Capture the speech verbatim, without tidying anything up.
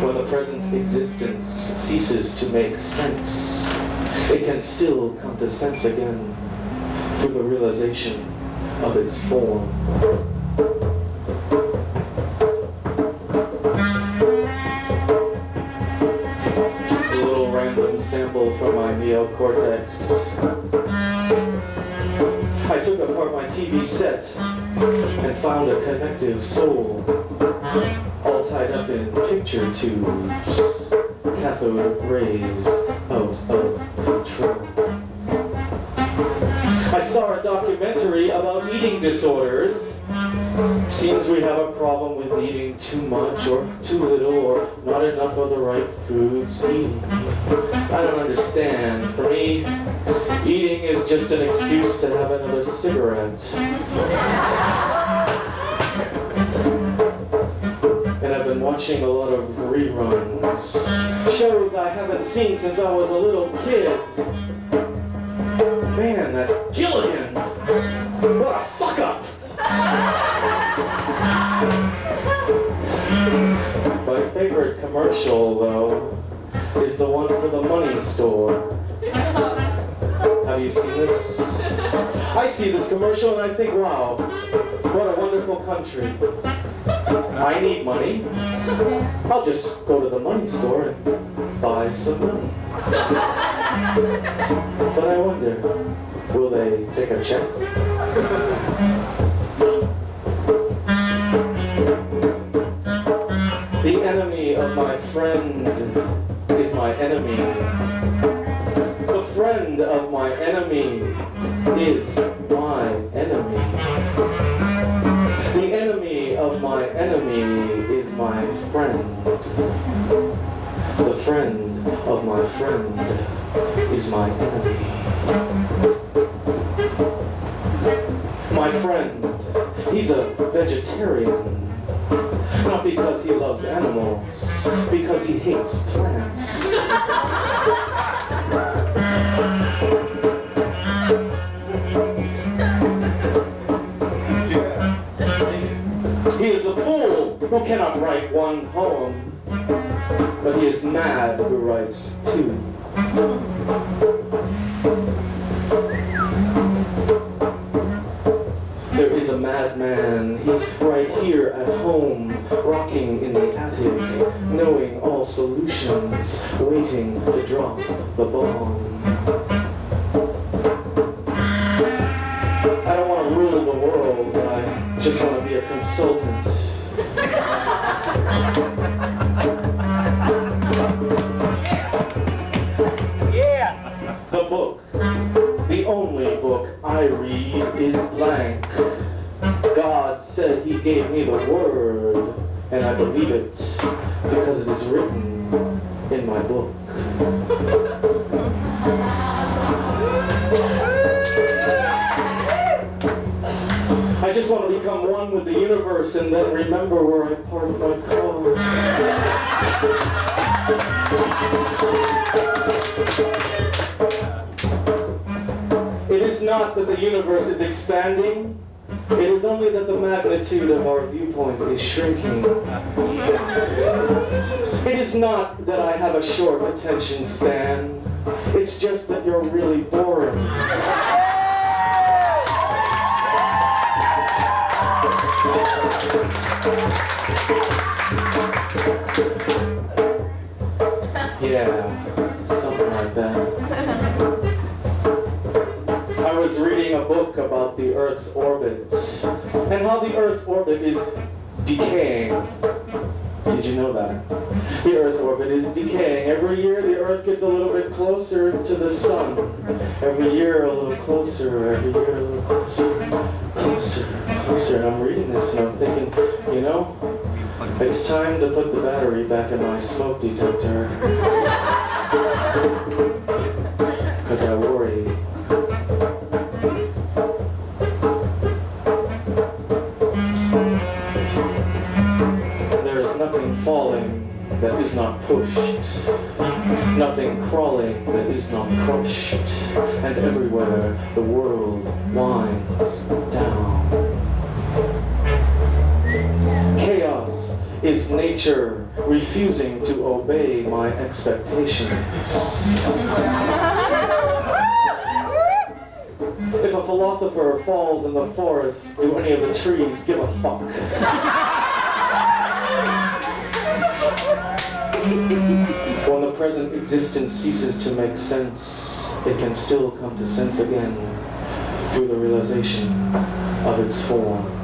When the present existence ceases to make sense, it can still come to sense again through the realization of its form. Just a little random sample from my neocortex. I took apart my T V set and found a connective soul, all tied up in picture tubes, cathode rays out of control. I saw a documentary about eating disorders. Seems we have a problem with eating too much or too little or not enough of the right foods. Eating. I don't understand. For me, eating is just an excuse to have another cigarette. And I've been watching a lot of reruns. Shows I haven't seen since I was a little kid. Man, that Gilligan! What a fuck up! My favorite commercial, though, is the one for the money store. Have you seen this? I see this commercial and I think, wow, what a wonderful country. I need money. I'll just go to the money store and buy some money. But I wonder, will they take a check? The enemy of my friend is my enemy. The friend of my enemy is my enemy. The enemy of my enemy is my friend. The friend of my friend is my enemy. My friend, he's a vegetarian. Not because he loves animals, because he hates plants. He is a fool who cannot write one poem, but he is mad who writes two. There is a madman, he's right here at home, rocking in the attic, knowing all solutions, waiting to drop the bomb. I don't want to rule the world, I just want to be a consultant. Yeah! The book, the only book I read is blank. God said he gave me the word, and I believe it because it is written in my book. I just want to become one with the universe and then remember where I parked my car. It is not that the universe is expanding. It is only that the magnitude of our viewpoint is shrinking. It is not that I have a short attention span. It's just that you're really boring. Yeah, something like that. I was reading a book about the Earth's orbit and how the Earth's orbit is decaying. Did you know that? The Earth's orbit is decaying. Every year the Earth gets a little bit closer to the sun. Every year a little closer, every year a little closer, closer, closer. And I'm reading this and I'm thinking, you know, it's time to put the battery back in my smoke detector. Because I worry. Nothing falling that is not pushed, nothing crawling that is not crushed, and everywhere the world winds down. Chaos Is nature refusing to obey my expectations? If a philosopher falls in the forest, do any of the trees give a fuck? When the present existence ceases to make sense, it can still come to sense again through the realization of its form.